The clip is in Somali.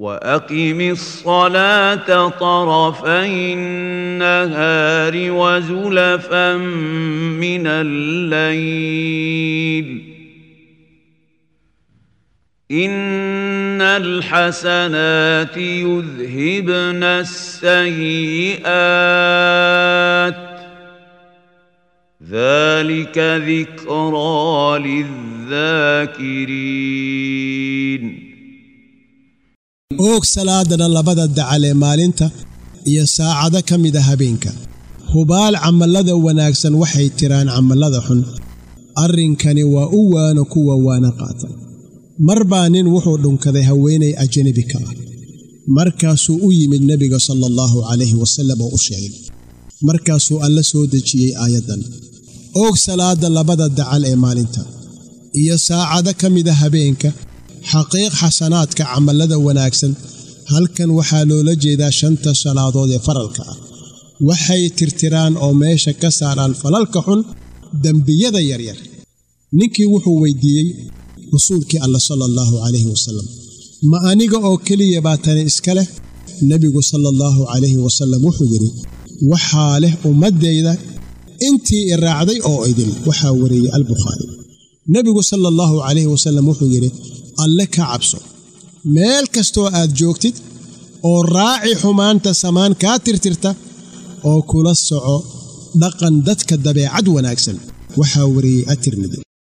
وأقم الصلاة طرفي النهار وزلفا من الليل إن الحسنات يذهبن السيئات ذلك ذكرى للذاكرين oog salaadana labada dacal ee maalinta iyo saacado ka mid ah habeenka hubaal camallada wanaagsan waxay tiraan camallada xun arrinkani waa u waana kuwa waana qaata mar baa nin wuxuu dhunkaday haweenay ajnabi ka ah markaasuu u yimid nebiga sallallahu calayhi wasallam oo u sheegay markaasuu alla soo dejiyey aayadan oog salaada labada dacal ee maalinta iyo saacado ka mid ah habeenka xaqiiq xasanaadka camallada wanaagsan halkan waxaa loola jeedaa 5 salaadood ee faralka ah waxay tirtiraan oo meesha ka saaraan falalka xun dambiyada yaryar ninkii wuxuu weydiiyey rasuulkii alla sallallahu calayhi wasallam ma aniga oo kaliya baa tani iska leh nabigu sallallahu calayhi wasallam wuxuu yiri waxaa leh ummadeyda intii raacday oo idin waxaa wariyay al-Bukhari nabigu sallallahu calayhi wasallam wuxuu yiri alle ka cabso meel kastoo aad joogtid oo raaci xumaanta samaan ka tirtirta oo kula soco dhaqan dadka dabeecad wanaagsan waxaa wariyay at-Tirmidhi